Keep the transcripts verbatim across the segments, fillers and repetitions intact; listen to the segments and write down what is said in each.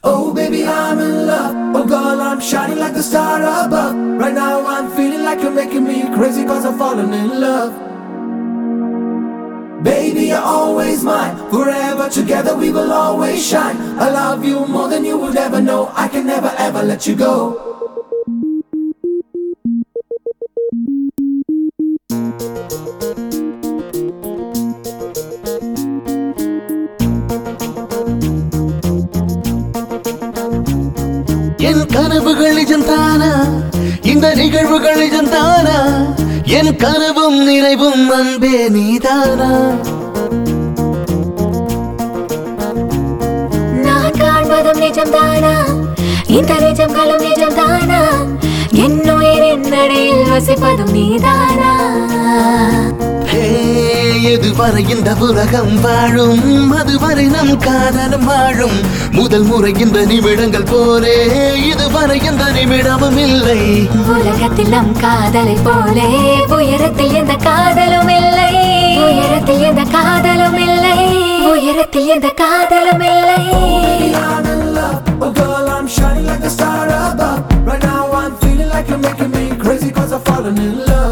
Oh baby, I'm in love. Oh girl, I'm shining like the star above. Right now I'm feeling like you're making me crazy, cause I'm falling in love. Baby, you're always mine. Forever together we will always shine. I love you more than you would ever know. I can never ever let you go. என் கனவுகள் நிஜம்தானா, இந்த நிகழ்வுகள் நிஜம்தானா, என் கனவும் நிறைவும் அன்பே நீதானா. நான் காண்பதும் நிஜம்தானா, இந்த நிஜங்களும் நிஜம்தானா, என் உயிரின் நடையில் வசிப்பதும் நீதானா. எதுவரை இந்த உலகம் வாழும், அதுவரை நம் காதலும் வாழும். முதல் முறை இந்த நிமிடங்கள் போலே இதுவரை எந்த நிமிடமும் இல்லை. உலகத்தில் நம் காதலை போலே உயரத்தில் எந்த காதலும் இல்லை. உயரத்தில் எந்த காதலும் இல்லை. உயரத்தில் எந்த காதலும் இல்லை. I'm in love. Oh girl, I'm shining like the star above. Right now I'm feeling like you're making me crazy, cause I've fallen in love.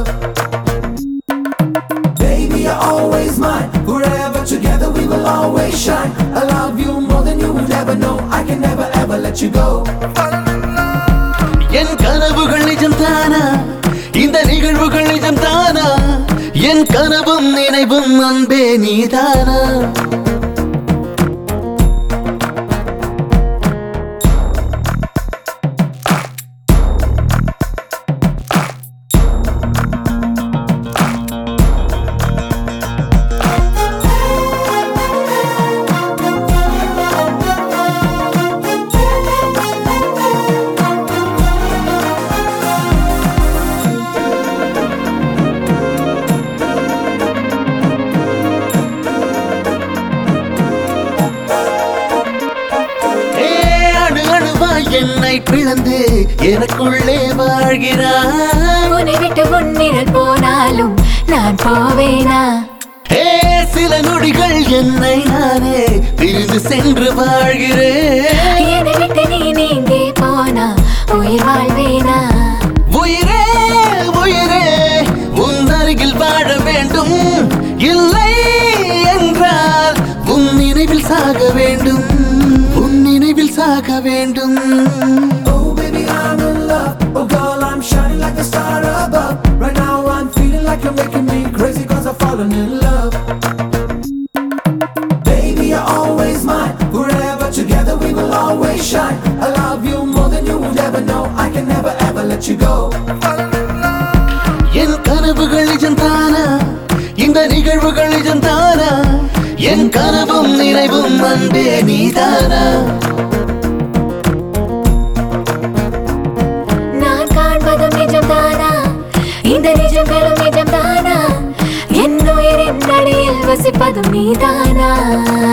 Baby, you're always mine. Forever together we will always shine. I love you more than you would ever know. I can never ever let you go. என் கனவுகள் நிஜம்தானா, இந்த நிகழ்வுகள் நிஜம்தானா, என் கனவும் நினைவும் அன்பே நீதானா. என்னை பிளந்து எனக்குள்ளே வாழ்கிறாய். உன்னை விட்டு உன்னிடல் போனாலும் நான் போவேனா. சில நொடிகள் என்னை நானே பிரிந்து சென்று வாழ்கிறேன். என்னை விட்டு நீ நீங்கே போனா உயிர் வாழ்வேனா. உயிரே உயிரே உன் அருகில் வாழ வேண்டும். இல்லை என்றால் உன் நினைவில் சாக வேண்டும். உன் நினைவில் சாக வேண்டும். Oh baby, I'm in love. Oh girl, I'm shining like the star above. Right now I'm feeling like you're making me crazy, cause I've fallen in love. Baby, you're always mine. Forever together we will always shine. I love you more than you would ever know. I can never ever let you go. என் கனவுகள் நிஜம்தானா, இந்த நிகழ்வுகள் நிஜம்தானா, என் கனவும் நிறைவும் அன்பே நீதானா. நான் காண்பதும் நிஜம்தானா, இந்த நிஜங்களும் நிஜம்தானா, என் உயிரின் நடையில் வசிப்பதும் நீதானா.